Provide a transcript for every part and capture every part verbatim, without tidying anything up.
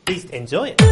Please enjoy it.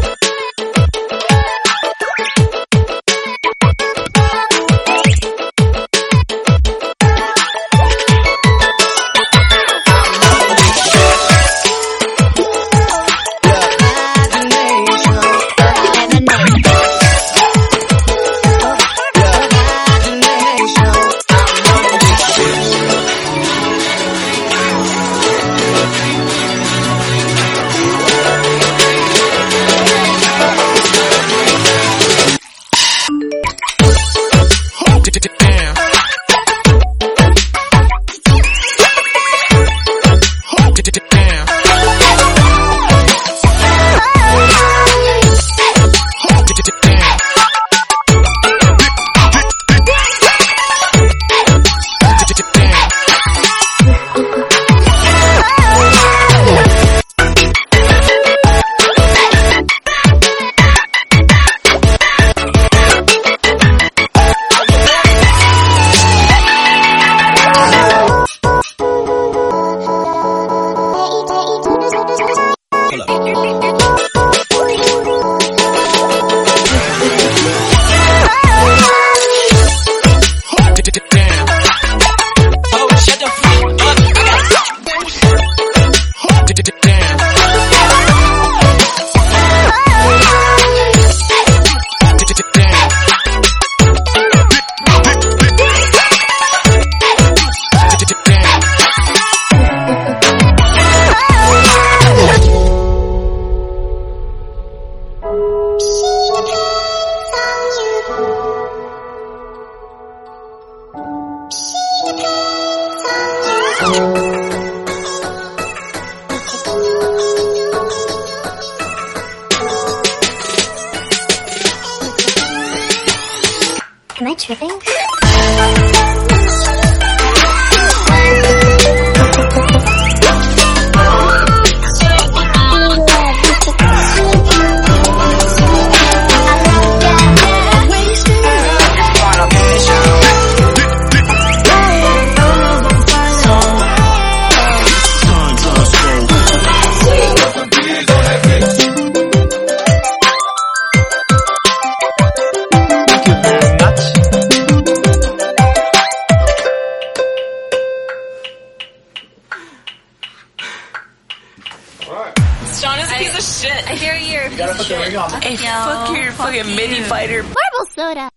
Am I tripping? Sean is a piece of shit. I hear you're a piece gotta of put the shit. ring on. Hey, Yo, fuck your fuck fucking you. mini fighter. Marble soda.